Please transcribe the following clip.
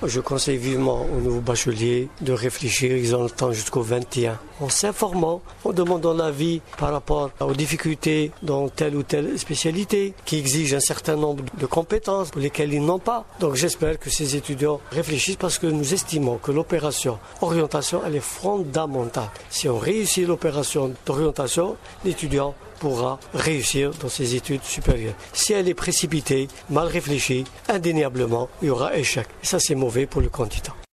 Je conseille vivement aux nouveaux bacheliers de réfléchir. Ils ont le temps jusqu'au 21. En s'informant, en demandant l'avis par rapport aux difficultés dans telle ou telle spécialité qui exige un certain nombre de compétences pour lesquelles ils n'ont pas. Donc j'espère que ces étudiants réfléchissent parce que nous estimons que l'opération orientation, elle est fondamentale. Si on réussit l'opération d'orientation, l'étudiant pourra réussir dans ses études supérieures. Si elle est précipitée, mal réfléchie, indéniablement, il y aura échec. Et ça, c'est mauvais pour le candidat.